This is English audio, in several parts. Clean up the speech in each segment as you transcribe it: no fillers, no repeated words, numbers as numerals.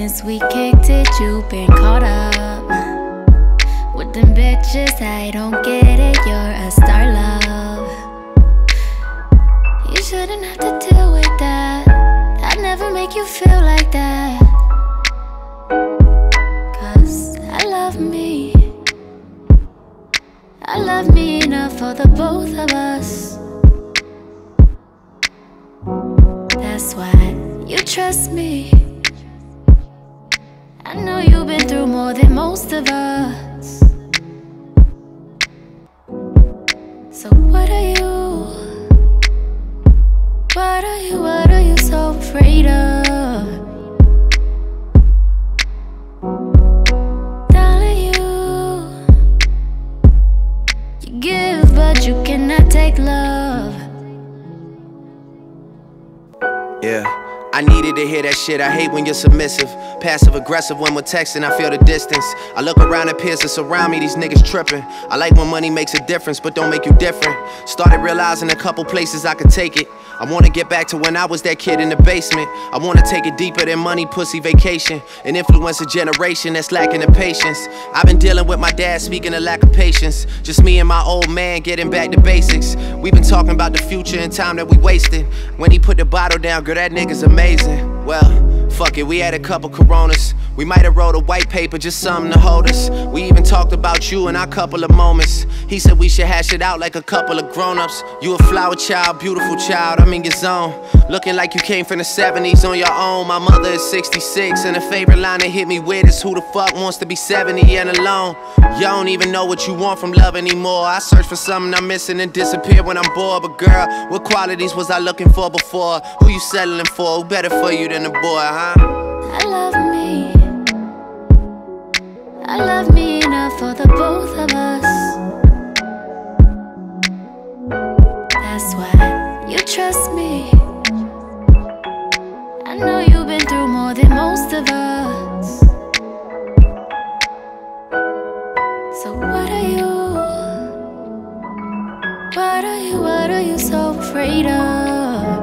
since we kicked it, you been caught up with them bitches. I don't get it, you're a star, love. You shouldn't have to deal with that. I'd never make you feel like that. 'Cause I love me. I love me enough for the both of us. That's why you trust me. I know you've been through more than most of us. So what are you? What are you so afraid of? Darling, you give but you cannot take love. Yeah, I needed to hear that shit. I hate when you're submissive, passive aggressive when we're texting. I feel the distance. I look around at peers that surround me. These niggas tripping. I like when money makes a difference, but don't make you different. Started realizing a couple places I could take it. I wanna get back to when I was that kid in the basement. I wanna take it deeper than money, pussy, vacation, and influence a generation that's lacking the patience. I've been dealing with my dad, speaking of lack of patience. Just me and my old man getting back to basics. We've been talking about the future and time that we wasted. When he put the bottle down, girl, that nigga's amazing. Well, fuck it, we had a couple Coronas. We might have wrote a white paper, just something to hold us. We even talked about you in our couple of moments. He said we should hash it out like a couple of grown-ups. You a flower child, beautiful child, I'm in your zone. Looking like you came from the 70s on your own. My mother is 66, and the favorite line that hit me with is, who the fuck wants to be 70 and alone? You don't even know what you want from love anymore. I search for something I'm missing and disappear when I'm bored. But girl, what qualities was I looking for before? Who you settling for? Who better for you than a boy, huh? I love me. I love me enough for the both of us. That's why you trust me. I know you've been through more than most of us. So what are you? What are you so afraid of?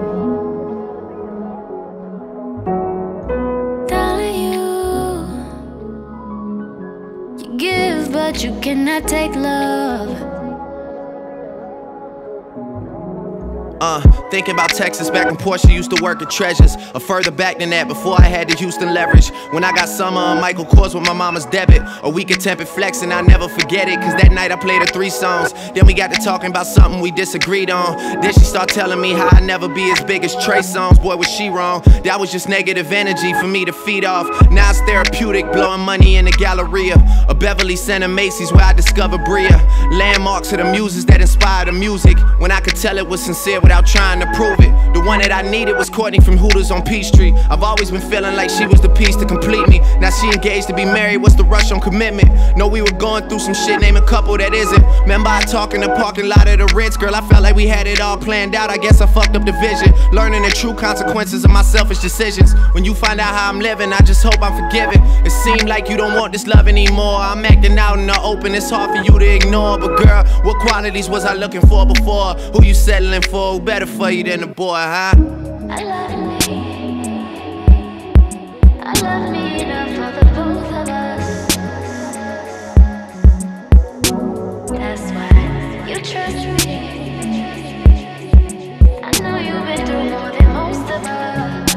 Give, but you cannot take love. Thinking about Texas back when Portia used to work at Treasures, or further back than that, before I had the Houston leverage. When I got Summer on Michael Kors with my mama's debit, or we could temp it flex and I never forget it. Cause that night I played her 3 songs. Then we got to talking about something we disagreed on. Then she started telling me how I'd never be as big as Trey Songz. Boy, was she wrong. That was just negative energy for me to feed off. Now it's therapeutic, blowing money in the Galleria, or Beverly Center Macy's where I discovered Bria. Landmarks of the muses that inspired the music, when I could tell it was sincere without trying to prove it. The one that I needed was Courtney from Hooters on Peachtree. I've always been feeling like she was the piece to complete me. Now she engaged to be married, what's the rush on commitment? Know we were going through some shit, name a couple that isn't. Remember I talk in the parking lot of the Ritz, girl, I felt like we had it all planned out. I guess I fucked up the vision, learning the true consequences of my selfish decisions. When you find out how I'm living, I just hope I'm forgiven. It seemed like you don't want this love anymore. I'm acting out in the open, it's hard for you to ignore. But girl, what qualities was I looking for before? Who you settling for? Who better for you than a boy, huh? I love me. I love me enough for the both of us. That's why you trust me. I know you've been through more than most of us.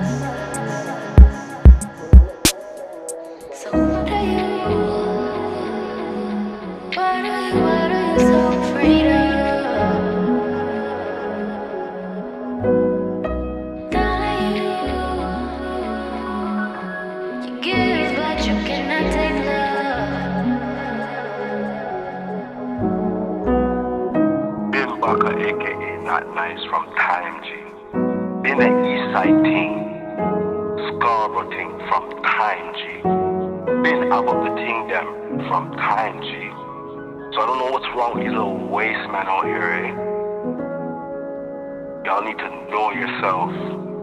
So what are you? What are you so afraid of? AKA Not Nice from Time G. Been an Eastside team, Scarborough team from Time G. Been about the team them from Time G. So I don't know what's wrong with these little waste men out here, eh? Y'all need to know yourself.